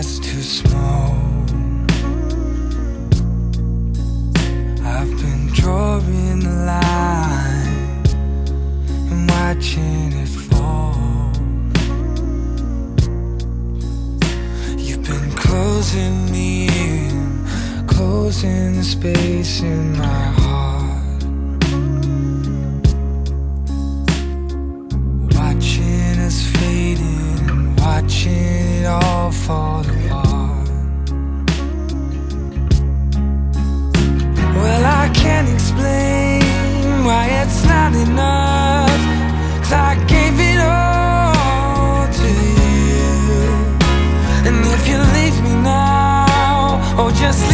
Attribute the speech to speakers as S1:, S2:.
S1: that's too small. I've been drawing the line and watching it fall. You've been closing me in, closing the space in my heart, watching us fading and watching it all fall apart. Well, I can't explain why it's not enough, 'cause I gave it all to you. And if you leave me now, or just